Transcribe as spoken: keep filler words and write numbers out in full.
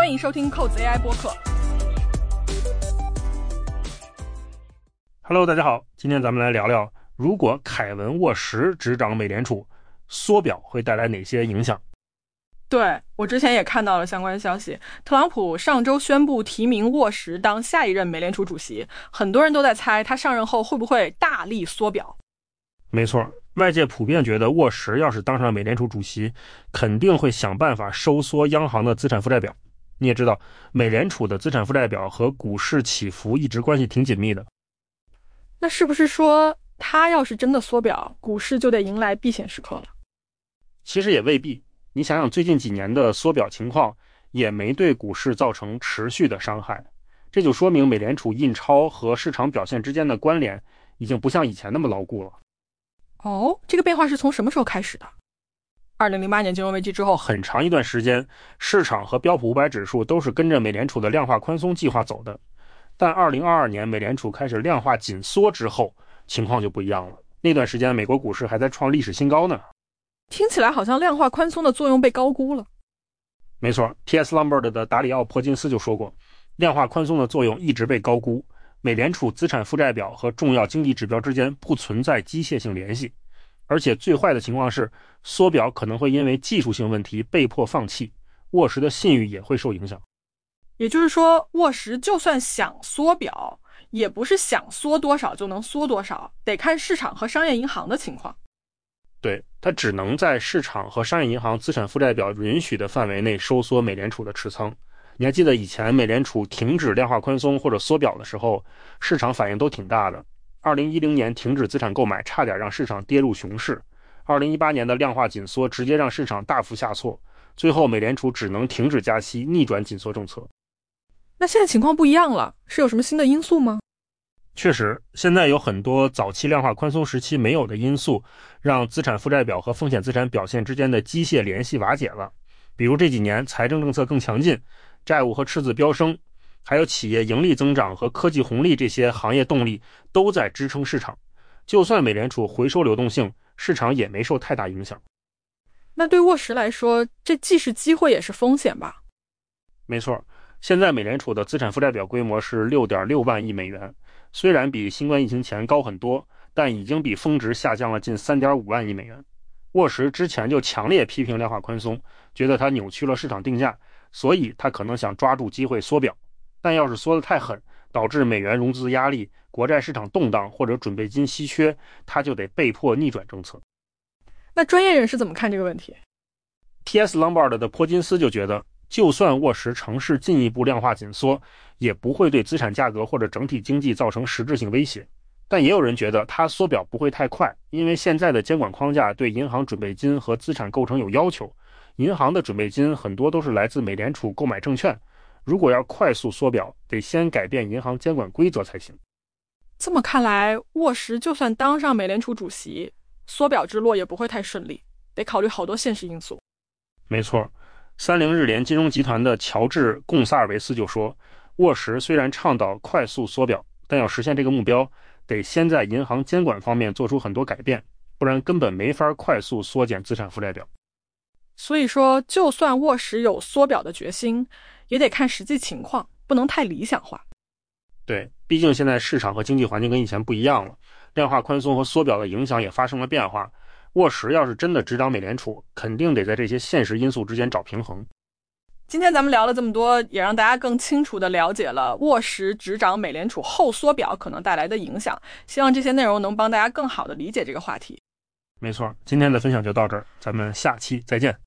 欢迎收听扣子 A I 播客。 Hello， 大家好，今天咱们来聊聊，如果凯文沃什执掌美联储，缩表会带来哪些影响？ 对，我之前也看到了相关消息，特朗普上周宣布提名沃什当下一任美联储主席，很多人都在猜他上任后会不会大力缩表。 没错，外界普遍觉得沃什要是当上美联储主席，肯定会想办法收缩央行的资产负债表。你也知道，美联储的资产负债表和股市起伏一直关系挺紧密的。 那是不是说他要是真的缩表，股市就得迎来避险时刻了？ 其实也未必，你想想最近几年的缩表情况也没对股市造成持续的伤害，这就说明美联储印钞和市场表现之间的关联已经不像以前那么牢固了。 哦，这个变化是从什么时候开始的？二零零八年金融危机之后， 很长一段时间市场和标普五百指数都是跟着美联储的量化宽松计划走的，但二零二二年美联储开始量化紧缩之后，情况就不一样了。那段时间美国股市还在创历史新高呢。 听起来好像量化宽松的作用被高估了。 没错， T S Lombard 的达里奥·珀金斯就说过，量化宽松的作用一直被高估，美联储资产负债表和重要经济指标之间不存在机械性联系，而且最坏的情况是缩表可能会因为技术性问题被迫放弃，沃什的信誉也会受影响。 也就是说，沃什就算想缩表，也不是想缩多少就能缩多少，得看市场和商业银行的情况。 对，它只能在市场和商业银行资产负债表允许的范围内收缩美联储的持仓。你还记得以前美联储停止量化宽松或者缩表的时候，市场反应都挺大的。二零一零年停止资产购买，差点让市场跌入熊市。二零一八年的量化紧缩直接让市场大幅下挫，最后美联储只能停止加息，逆转紧缩政策。 那现在情况不一样了，是有什么新的因素吗？ 确实，现在有很多早期量化宽松时期没有的因素，让资产负债表和风险资产表现之间的机械联系瓦解了。比如这几年财政政策更强劲，债务和赤字飙升，还有企业盈利增长和科技红利这些行业动力都在支撑市场。就算美联储回收流动性，市场也没受太大影响。 那对沃什来说，这既是机会也是风险吧？ 没错，现在美联储的资产负债表规模是 六点六万亿美元，虽然比新冠疫情前高很多，但已经比峰值下降了近 三点五万亿美元。沃什之前就强烈批评量化宽松，觉得它扭曲了市场定价，所以他可能想抓住机会缩表。但要是缩得太狠，导致美元融资压力、国债市场动荡或者准备金稀缺，他就得被迫逆转政策。 那专业人士怎么看这个问题？ T S Lombard 的珀金斯就觉得，就算沃什尝试进一步量化紧缩，也不会对资产价格或者整体经济造成实质性威胁。但也有人觉得他缩表不会太快，因为现在的监管框架对银行准备金和资产构成有要求，银行的准备金很多都是来自美联储购买证券，如果要快速缩表，得先改变银行监管规则才行。 这么看来，沃什就算当上美联储主席，缩表之路也不会太顺利，得考虑好多现实因素。 没错，三菱日联金融集团的乔治·贡萨尔维斯就说，沃什虽然倡导快速缩表，但要实现这个目标，得先在银行监管方面做出很多改变，不然根本没法快速缩减资产负债表。 所以说，就算沃什有缩表的决心，也得看实际情况，不能太理想化。 对，毕竟现在市场和经济环境跟以前不一样了，量化宽松和缩表的影响也发生了变化。沃什要是真的执掌美联储，肯定得在这些现实因素之间找平衡。 今天咱们聊了这么多，也让大家更清楚地了解了沃什执掌美联储后缩表可能带来的影响，希望这些内容能帮大家更好地理解这个话题。 没错，今天的分享就到这儿，咱们下期再见。